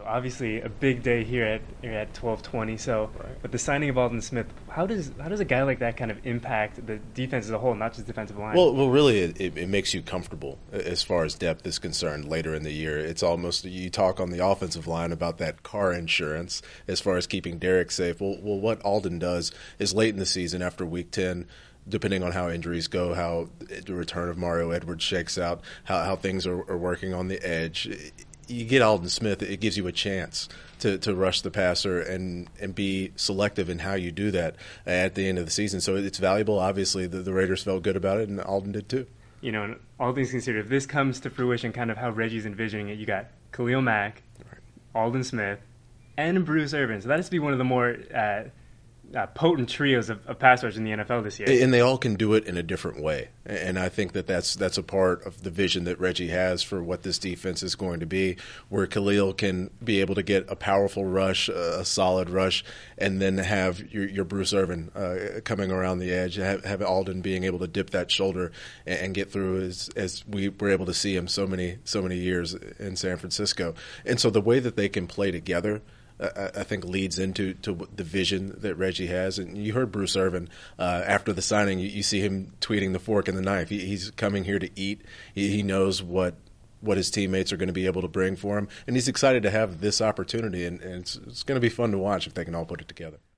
obviously a big day here at 12:20. So, Right. with the signing of Alden Smith, how does a guy like that kind of impact the defense as a whole, not just defensive line? Well, really, it makes you comfortable as far as depth is concerned later in the year. It's almost, you talk on the offensive line about that car insurance as far as keeping Derek safe. Well, what Alden does is late in the season after Week 10, depending on how injuries go, how the return of Mario Edwards shakes out, how things are working on the edge. You get Alden Smith, it gives you a chance to rush the passer and be selective in how you do that at the end of the season. So it's valuable. Obviously, the Raiders felt good about it, and Alden did too. And all things considered, if this comes to fruition, kind of how Reggie's envisioning it, you got Khalil Mack, Alden Smith, and Bruce Irvin. So that has to be one of the more potent trios of pass rush in the NFL this year. And they all can do it in a different way. And I think that's a part of the vision that Reggie has for what this defense is going to be, where Khalil can be able to get a powerful rush, a solid rush, and then have your Bruce Irvin coming around the edge, have Alden being able to dip that shoulder and get through as we were able to see him so many years in San Francisco. And so the way that they can play together, I think leads into the vision that Reggie has. And you heard Bruce Irvin after the signing. You see him tweeting the fork and the knife. He's coming here to eat. He knows what his teammates are going to be able to bring for him, and he's excited to have this opportunity. And it's going to be fun to watch if they can all put it together.